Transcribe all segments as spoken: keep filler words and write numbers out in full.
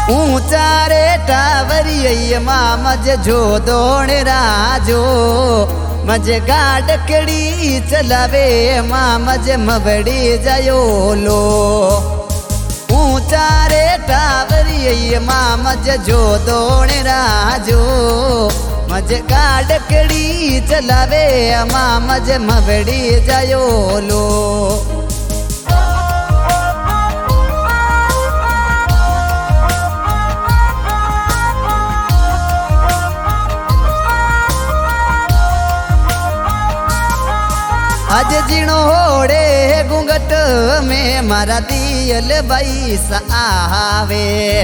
ऊंचा रे टावरी माँ मज जो दोण राजो मज गाडकड़ी चलावे माँ मज मबड़ी जयो लो। ऊंचा रे टावरी माँ मज जो दोण राजो मज गाडकड़ी चलावे माँ मज मबड़ी जयो लो। आज जीणो होड़े घूंघट में मारा दियल बैस आवे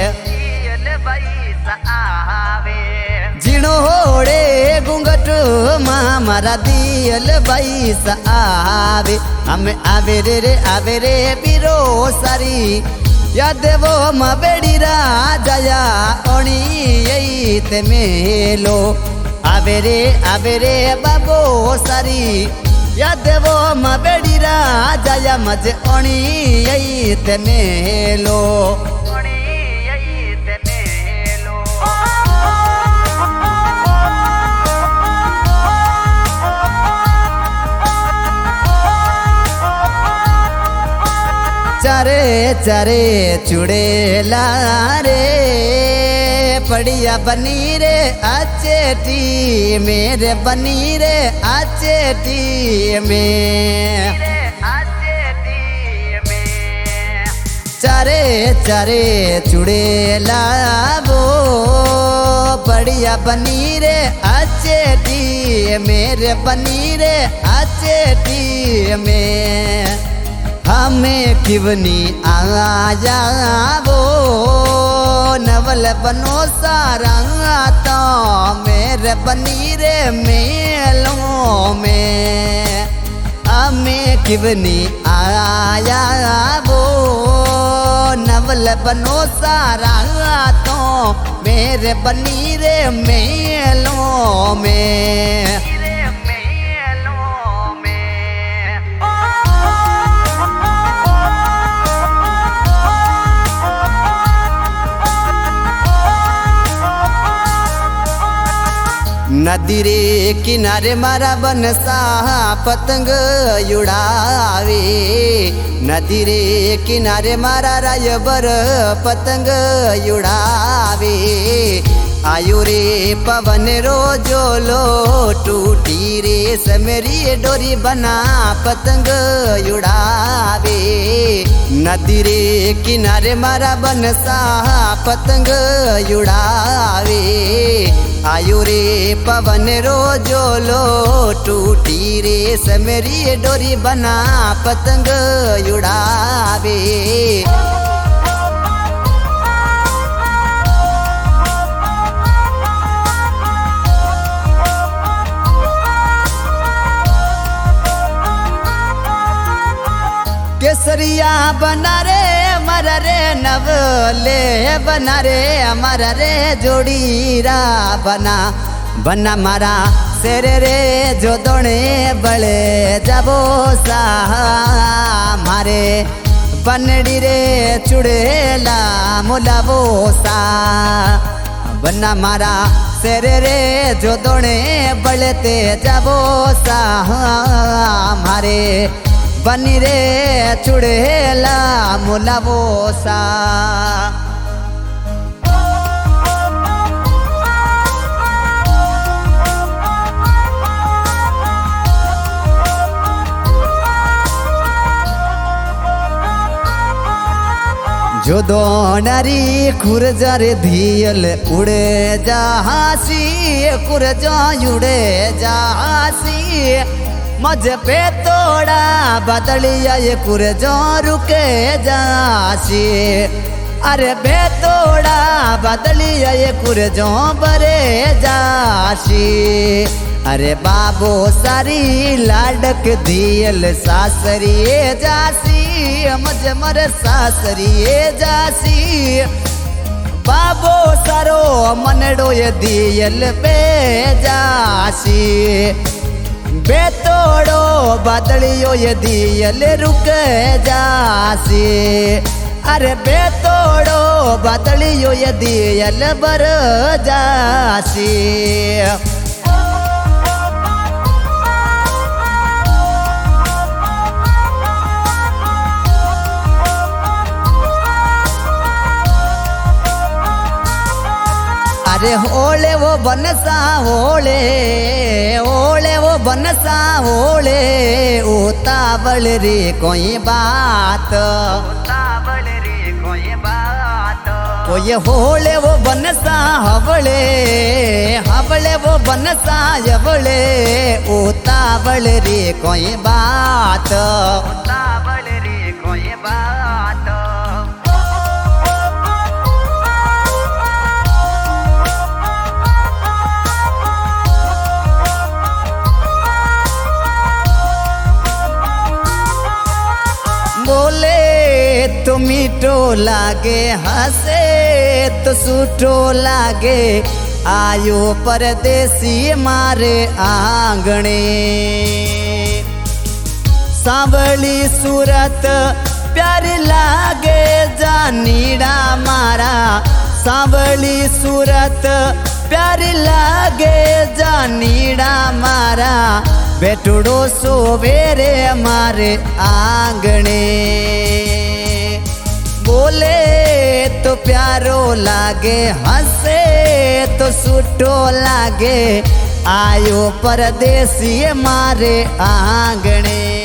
जीणो होड़े घूंघट माँ मारा दियल बैस आवे हम आवे रे रे आवे रे बीरो सारी याद वो मबेड़ी राजया ओणी यही ते मेलो आवे रे आवे रे बाबो सारी याद वो मबेड़ी राजया मज ओणी यही ते मेलो। चारे चारे चुड़ेला रे पड़िया बनी रे अचेटी मेरे बनी रे अचेटी में चारे चारे चुड़ेला वो बढ़िया बनी रे अचेटी मेरे बनी रे अचेटी में हमें किवनी आया वो नवल बनो सारा तो मेरे बनी रे मेलों में हमें किवनी आया वो नवल बनो सारा तो मेरे बनी रे मेलों में। नदी रे किनारे मारा बनसा पतंग उड़ावे नदी रे किनारे मारा रायबर पतंग उड़ावे आयो रे पवन रोजो लो टूटी रे समेरी डोरी बना पतंग उड़ावे नदी रे किनारे मारा बनसा पतंग उड़ावे आयो रे पवन रोजो लो टूटी रे समेरी डोरी बना पतंग उड़ावे। केसरिया बना रे अमर रे नवले बना रे अमर रे जोड़ीरा बना बना मारा शेर रे जो दोने बड़े जबो सा मारे बनड़ी रे चुड़ेला मुलावो सा बना मारा शेर रे जो दोने बड़े जबो सा मारे बनी रे चुड़ेला मुलावो सा। जो दोनरी खुरजर धियल उड़े जहासी खुरजा उड़े जहासी मज पे तोड़ा बदलिया ये कुरजो रुके जासी अरे बे तोड़ा बदलिया ये कुरजो बरे जासी अरे बाबो सारी लाडक दियल सासरिए जासी मज मर सासरिए जासी बाबो सारो मनडो ये दियल पे जासी बेतोड़ो बदलियो ये दियल रुक जासी अरे बेतोड़ो बदलियो यदि यल बर जासी अरे होले वो बनसा होले होले वो बनसा होले उतावल रे कोई बात उतावल रे कोई बात कोई होले वो बनसा हवले हवले वो बनसा यवले उतावल रे कोई बात उतावल रे कोई बात बोले तो मीठो लागे हंसे तो सूठो लागे आयो परदेसी मारे आंगणे सांवली सूरत प्यारी लागे जानीड़ा मारा सांवली सूरत प्यारी लागे जानीड़ा मारा बेटुड़ो सोवेरे मारे आंगणे बोले तो प्यारो लागे हंसे तो सूठो लागे आयो परदेसी मारे आंगणे।